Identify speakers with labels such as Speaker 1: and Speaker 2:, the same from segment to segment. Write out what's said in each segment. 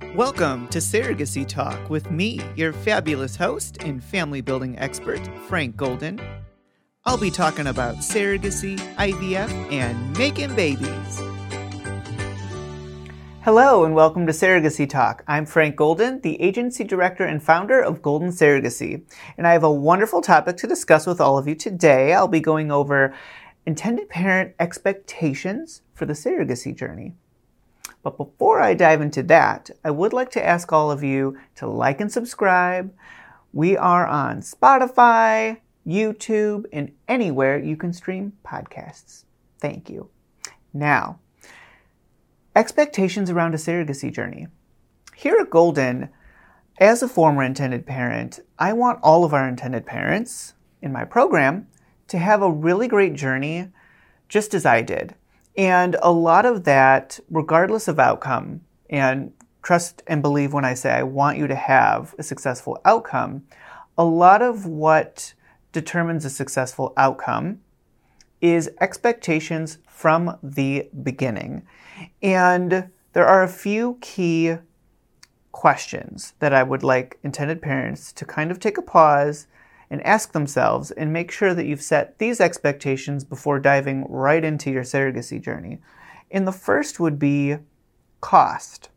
Speaker 1: Welcome to Surrogacy Talk with me, your fabulous host and family building expert, Frank Golden. I'll be talking about surrogacy, IVF, and making babies. Hello and welcome to Surrogacy Talk. I'm Frank Golden, the agency director and founder of Golden Surrogacy, and I have a wonderful topic to discuss with all of you today. I'll be going over intended parent expectations for the surrogacy journey. But before I dive into that, I would like to ask all of you to like and subscribe. We are on Spotify, YouTube, and anywhere you can stream podcasts. Thank you. Now, expectations around a surrogacy journey. Here at Golden, as a former intended parent, I want all of our intended parents in my program to have a really great journey just as I did. And a lot of that, regardless of outcome, and trust and believe when I say I want you to have a successful outcome, a lot of what determines a successful outcome is expectations from the beginning. And there are a few key questions that I would like intended parents to kind of take a pause and ask themselves and make sure that you've set these expectations before diving right into your surrogacy journey. And the first would be cost.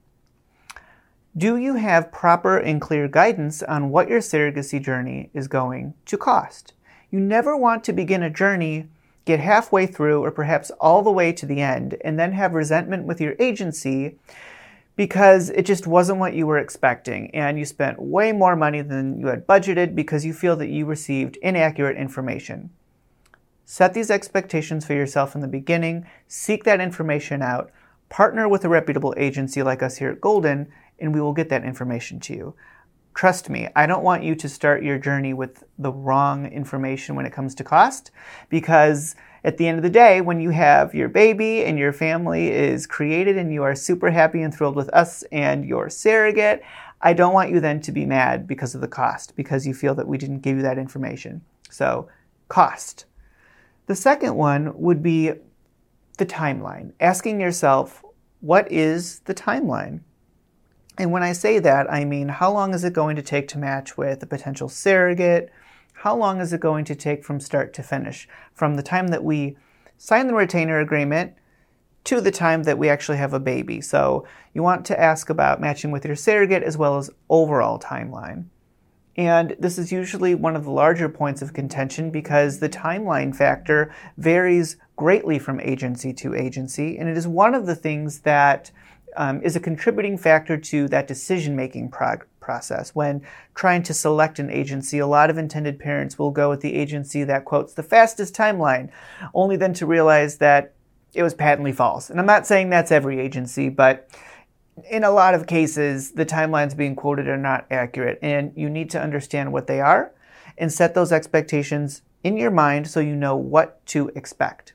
Speaker 1: Do you have proper and clear guidance on what your surrogacy journey is going to cost? You never want to begin a journey, get halfway through, or perhaps all the way to the end, and then have resentment with your agency because it just wasn't what you were expecting and you spent way more money than you had budgeted because you feel that you received inaccurate information. Set these expectations for yourself in the beginning, seek that information out, partner with a reputable agency like us here at Golden, and we will get that information to you. Trust me, I don't want you to start your journey with the wrong information when it comes to cost, because at the end of the day, when you have your baby and your family is created and you are super happy and thrilled with us and your surrogate, I don't want you then to be mad because of the cost, because you feel that we didn't give you that information. So, cost. The second one would be the timeline. Asking yourself, what is the timeline? And when I say that, I mean, how long is it going to take to match with a potential surrogate? How long is it going to take from start to finish? From the time that we sign the retainer agreement to the time that we actually have a baby. So you want to ask about matching with your surrogate as well as overall timeline. And this is usually one of the larger points of contention because the timeline factor varies greatly from agency to agency. And it is one of the things that is a contributing factor to that decision-making process. When trying to select an agency, a lot of intended parents will go with the agency that quotes the fastest timeline, only then to realize that it was patently false. And I'm not saying that's every agency, but in a lot of cases, the timelines being quoted are not accurate, and you need to understand what they are and set those expectations in your mind so you know what to expect.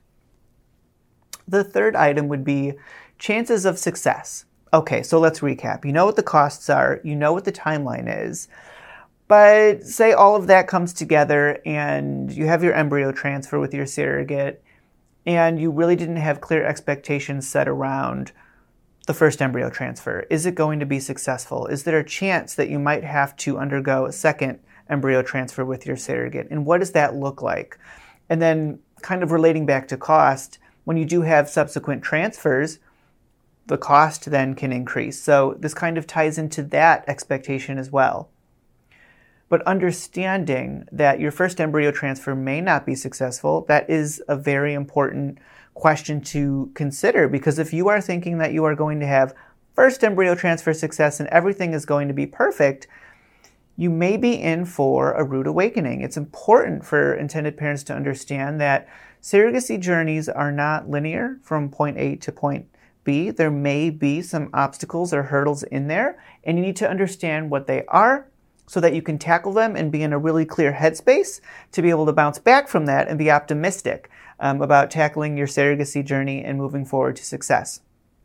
Speaker 1: The third item would be chances of success. Okay, so let's recap. You know what the costs are, you know what the timeline is, but say all of that comes together and you have your embryo transfer with your surrogate and you really didn't have clear expectations set around the first embryo transfer. Is it going to be successful? Is there a chance that you might have to undergo a second embryo transfer with your surrogate? And what does that look like? And then kind of relating back to cost, when you do have subsequent transfers, the cost then can increase. So this kind of ties into that expectation as well. But understanding that your first embryo transfer may not be successful, that is a very important question to consider, because if you are thinking that you are going to have first embryo transfer success and everything is going to be perfect, you may be in for a rude awakening. It's important for intended parents to understand that surrogacy journeys are not linear from point A to point B. There may be some obstacles or hurdles in there, and you need to understand what they are so that you can tackle them and be in a really clear headspace to be able to bounce back from that and be optimistic about tackling your surrogacy journey and moving forward to success.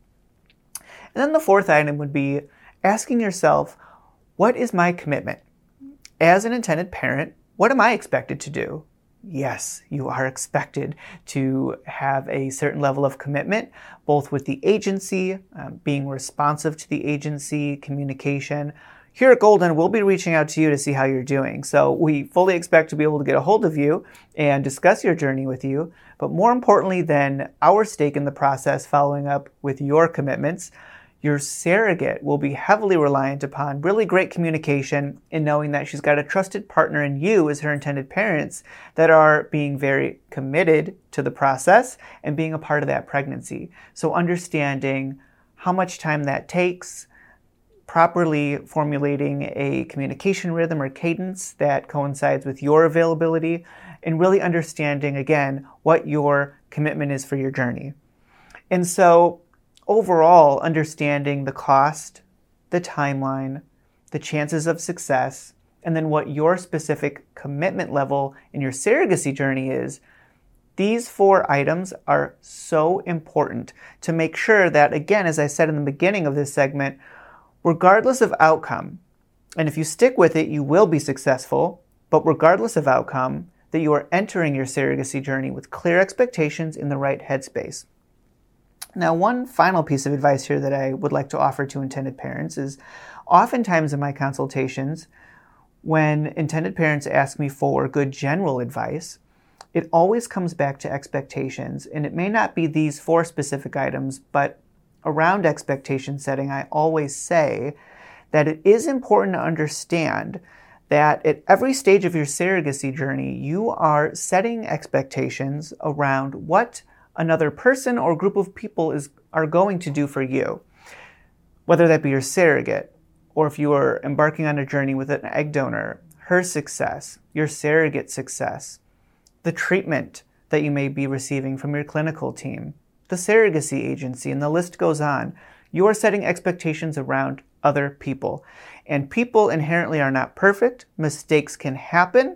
Speaker 1: And then the fourth item would be asking yourself, what is my commitment? As an intended parent, what am I expected to do? Yes, you are expected to have a certain level of commitment, both with the agency, being responsive to the agency, communication. Here at Golden, we'll be reaching out to you to see how you're doing. So we fully expect to be able to get a hold of you and discuss your journey with you. But more importantly than our stake in the process, following up with your commitments, your surrogate will be heavily reliant upon really great communication in knowing that she's got a trusted partner in you as her intended parents that are being very committed to the process and being a part of that pregnancy. So understanding how much time that takes, properly formulating a communication rhythm or cadence that coincides with your availability, and really understanding, again, what your commitment is for your journey. And so overall, understanding the cost, the timeline, the chances of success, and then what your specific commitment level in your surrogacy journey is, these 4 items are so important to make sure that, again, as I said in the beginning of this segment, regardless of outcome, and if you stick with it, you will be successful, but regardless of outcome, that you are entering your surrogacy journey with clear expectations in the right headspace. Now, one final piece of advice here that I would like to offer to intended parents is oftentimes in my consultations, when intended parents ask me for good general advice, it always comes back to expectations, and it may not be these 4 specific items, but around expectation setting, I always say that it is important to understand that at every stage of your surrogacy journey, you are setting expectations around what another person or group of people are going to do for you. Whether that be your surrogate, or if you are embarking on a journey with an egg donor, her success, your surrogate success, the treatment that you may be receiving from your clinical team, the surrogacy agency, and the list goes on. You are setting expectations around other people. And people inherently are not perfect. Mistakes can happen.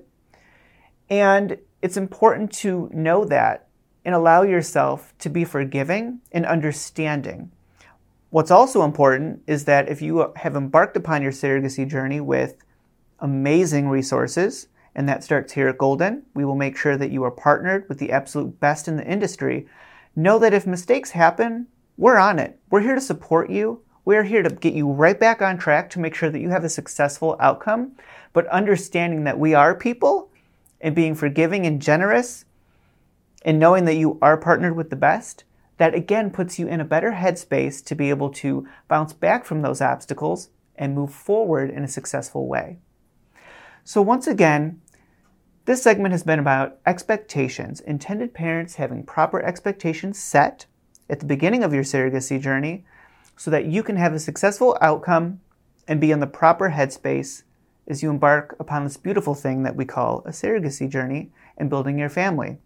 Speaker 1: And it's important to know that and allow yourself to be forgiving and understanding. What's also important is that if you have embarked upon your surrogacy journey with amazing resources, and that starts here at Golden, we will make sure that you are partnered with the absolute best in the industry. Know that if mistakes happen, we're on it. We're here to support you. We're here to get you right back on track to make sure that you have a successful outcome. But understanding that we are people and being forgiving and generous and knowing that you are partnered with the best, that again puts you in a better headspace to be able to bounce back from those obstacles and move forward in a successful way. So once again, this segment has been about expectations, intended parents having proper expectations set at the beginning of your surrogacy journey so that you can have a successful outcome and be in the proper headspace as you embark upon this beautiful thing that we call a surrogacy journey and building your family.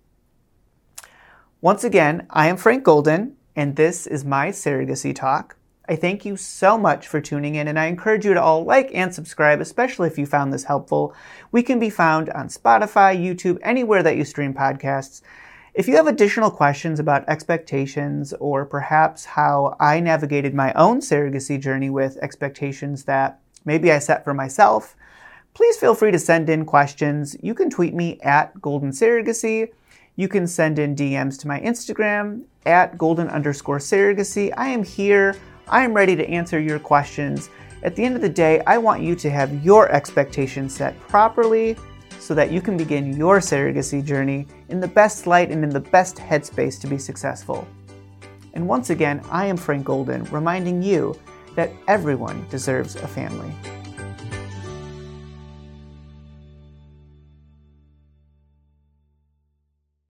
Speaker 1: Once again, I am Frank Golden, and this is my Surrogacy Talk. I thank you so much for tuning in, and I encourage you to all like and subscribe, especially if you found this helpful. We can be found on Spotify, YouTube, anywhere that you stream podcasts. If you have additional questions about expectations or perhaps how I navigated my own surrogacy journey with expectations that maybe I set for myself, please feel free to send in questions. You can tweet me at Golden Surrogacy. You can send in DMs to my Instagram at Golden_Surrogacy. I am here. I am ready to answer your questions. At the end of the day, I want you to have your expectations set properly so that you can begin your surrogacy journey in the best light and in the best headspace to be successful. And once again, I am Frank Golden, reminding you that everyone deserves a family.